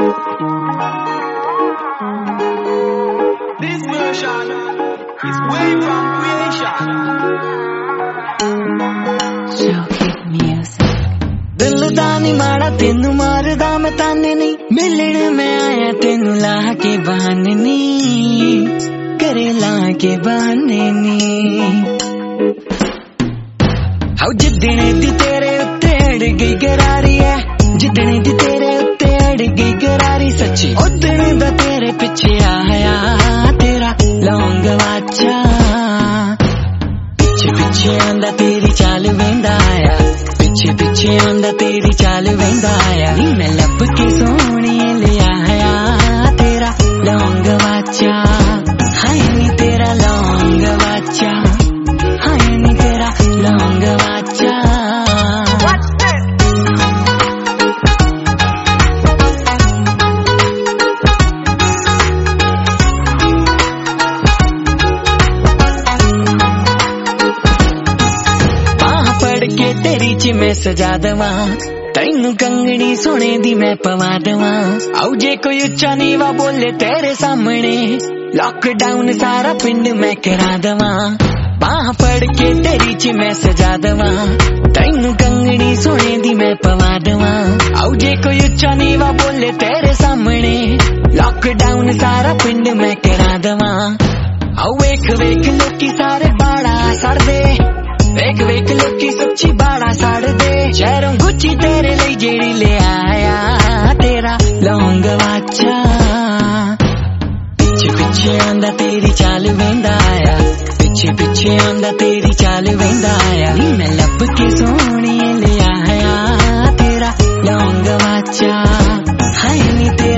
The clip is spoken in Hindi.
This version is way from creation. Showcase music. दिल दा नी माड़ा तेनू मारदा मैं ताने नी, मिलने में आया तेनू ला के बहाने नी, करे ला के बहाने नी। हाउ जिद्दने दी तेरे उत्ते अड़ गई करारी है, जिद्दने दी तेरे उत्ते अड़ गई करारी सच्ची, उद्दने दा तेरे पिछे आया तेरा लौंग वाचा, पिछे पिछे आंदा तेरी चाल वेंदा आया, पिछे पिछे आंदा तेरी चाल वेंदा आया, नी मैं लब के सोहणी ले आया तेरा लौंग वाचा, हाय नी तेरा लौंग वाचा, हाय नी तेरा लौंग वाचा। के तेरी च मैं सजा दवा, तैनू कंगनी सोने दी मैं पवा दवा, आउ जे कोई उच्चा नीवा बोले तेरे सामने, लॉकडाउन सारा पिंड मैं करा दवा, बाह पड़ के तेरी च मैं सजा दवा, तैनू कंगनी सोने दी मैं पवा दवा, आउ जे कोई उच्चा नीवा बोले तेरे सामने, लॉकडाउन सारा पिंड मैं करा दवा। आउ वेख वेख लोकी सारे बाड़ा सड़ दे, वेख वेख लोकी सच्ची बाड़ा साड़ दे, शहरों गुच्ची तेरे लिए जेड़ी ले आया तेरा लौंग वाचा, पिछे पिछे आंदा तेरी चाल वेंदा आया, पिछे पिछे आंदा तेरी चाल वेंदा आया, नी मैं लब के सोहणी ले आया तेरा लौंग वाचा, हाय नी तेरा